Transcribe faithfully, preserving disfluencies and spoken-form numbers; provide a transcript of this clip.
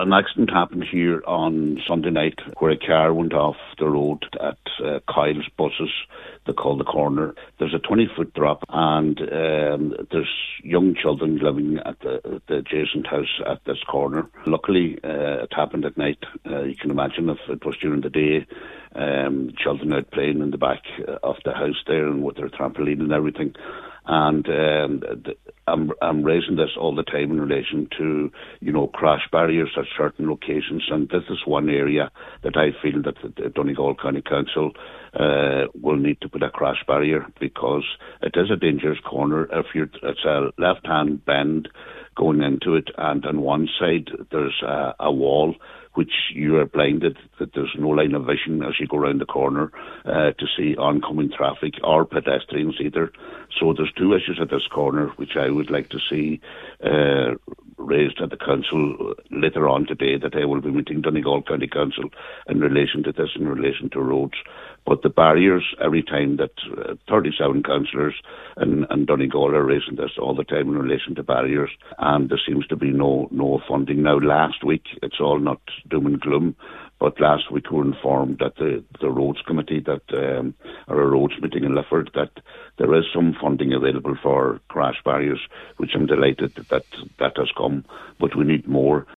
An accident happened here on Sunday night where a car went off the road at uh, Kyle's Buses, they call the corner. There's a twenty-foot drop and um, there's young children living at the, the adjacent house at this corner. Luckily, uh, it happened at night. Uh, you can imagine if it was during the day, um, children out playing in the back of the house there and with their trampoline and everything. And um, the, I'm, I'm raising this all the time in relation to, you know, crash barriers at certain locations. And this is one area that I feel that the Donegal County Council uh, will need to put a crash barrier, because it is a dangerous corner. If you're, it's a left-hand bend going into it, and on one side there's a, a wall which you are blinded, that there's no line of vision as you go around the corner uh, to see oncoming traffic or pedestrians either. So there's two issues at this corner which I would like to see uh, raised at the council later on today, that I will be meeting Donegal County Council in relation to this, in relation to roads. But the barriers, every time that uh, thirty-seven councillors in, in Donegal are raising this all the time in relation to barriers, and there seems to be no no funding. Now, last week, it's all not doom and gloom, but last week we were informed that the, the roads committee, that um, or a roads meeting in Lifford, that there is some funding available for crash barriers, which I'm delighted that that has come, but we need more.